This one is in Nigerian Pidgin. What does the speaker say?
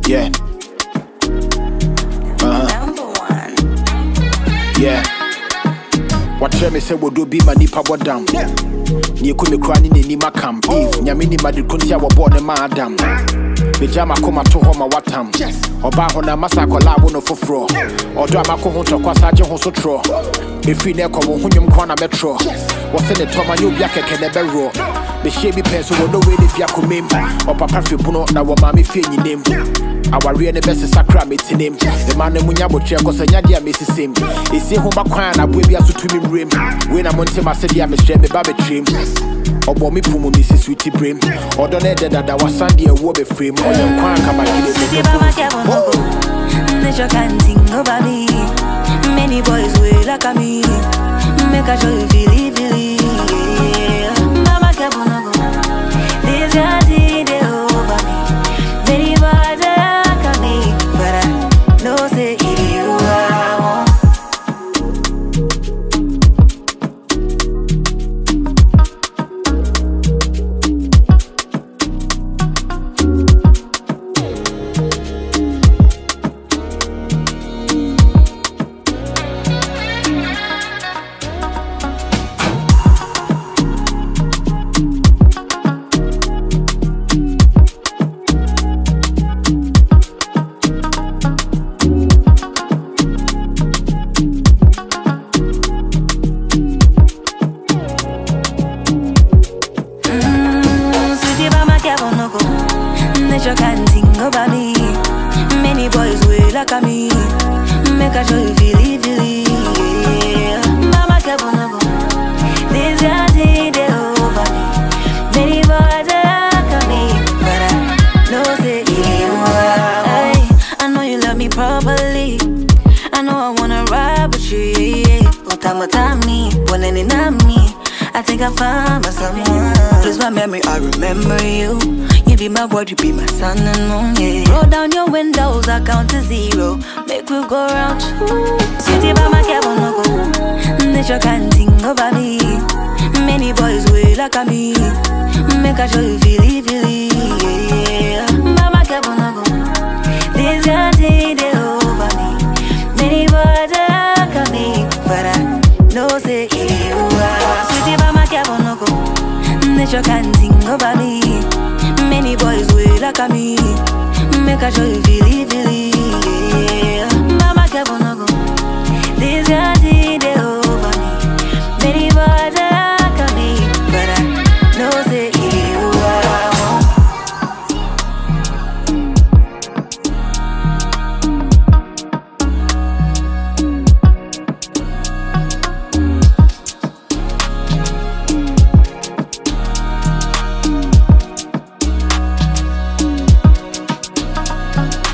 Yeah. Yeah. Watch me say we do be my nipa bodam. Ni ku me krani ni nima kam. If nyame ni madi kuntia wo born ma adam. Be jama koma to ho ma watam. Oba ho na masa kola bo no foforo. Odo amako ho to kwasa je ho so tro. Efi na ko wo hunyum kwa na betro. Wo se ne to ma nyu bia keke ne bero. Be shebi penso wo no we ne fia komem. O papa fi buno na wo ma me fie nyinem. Aware ne best sakra metinem. The man munya botwe ko sanya dia mesisem. Esi ho bakwan na bo bia so tumi mrem. We na monte ma se dia me hye me ba betrim. Obo mi pumu mi si sweetie brain. Odo ne de dada wasan dia wo be frame. Oyen kwan ka ma kile me. Nature can't think over me. Many boys will like me. Make a show you feel yeah. Mama kabono go. This party they over me. Many boys like me, but I know say you are. Nature can't think over me. Many boys will like me. Make a show you feel yeah. Mama kabono go. This party they over me. Many boys like me, but I know say you are. I know you love me properly. I know I wanna ride with you, yeah. Otamotami, wanani nami. I think I found my someone. Lose my memory, I remember you. You be my word, you be my sun and moon, yeah. Roll down your windows, I count to 0. Make we go round 2. Sweetie by my kabono go. Nature can't think over me. Many boys will like me. Make a show you feel yeah. Mama kabono go. This party they over me. Many boys like me, but I know say you are. Sweetie by my kabono go. Nature can't think over me. Many boys will like me. Make a show you feel yeah. Mama kabono go. This